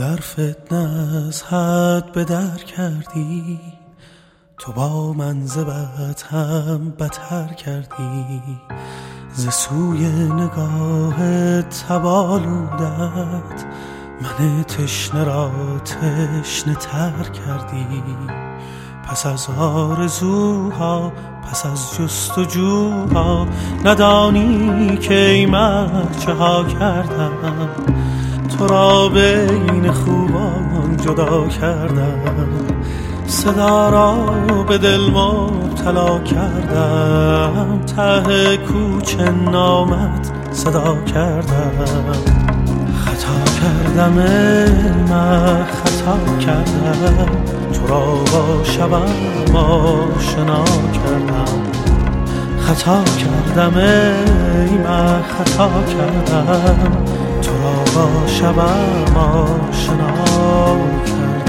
در فتنه از حد به در کردی، تو با من ز بد هم بتر کردی. ز سوی نگاه تبالودت من تشنه را تشنه تر کردی. پس از آرزوها پس از جستجوها ندانی که ای مرد چه ها کردم. تو را بین خوبان جدا کردم، صدا را به دل مبتلا کردم. ته کوچه نامت صدا کردم. خطا کردم من خطا کردم، تو را با شبم آشنا کردم. خطا کردم من خطا کردم، تو را با شبم آشنا کردم.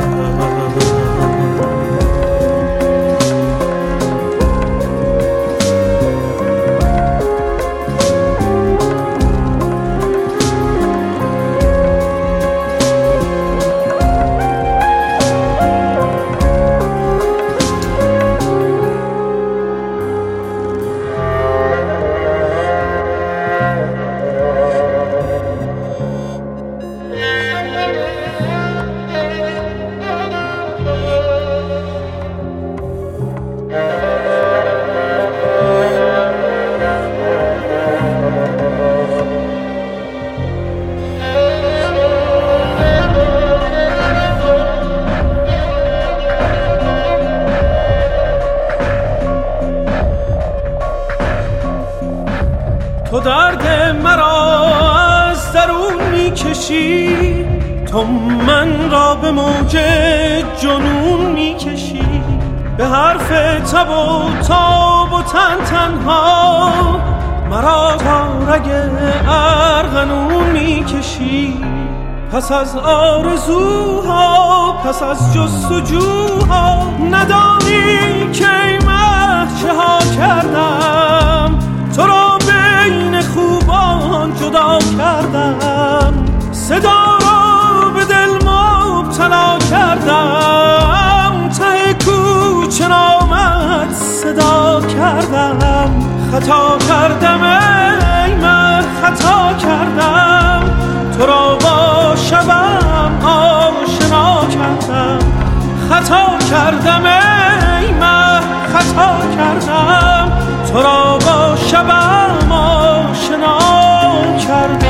تو درد مرا از درون میکشی، تو من را به موج جنون میکشی. به حرف تب و تاب و تن تنها مرا تا رگ ارغنون میکشی. پس از آرزوها پس از جستجوها ندانی که ای مه چه ها کردم. تو را بین خوبان جدا کردم، صدا را به دل مبتلا کردم. ته کوچه نامت صدا کردم. خطا کردم ای من خطا کردم، تو را با شبم آشنا کردم. خطا کردم ای من خطا کردم، تو را با شبم آشنا کردم.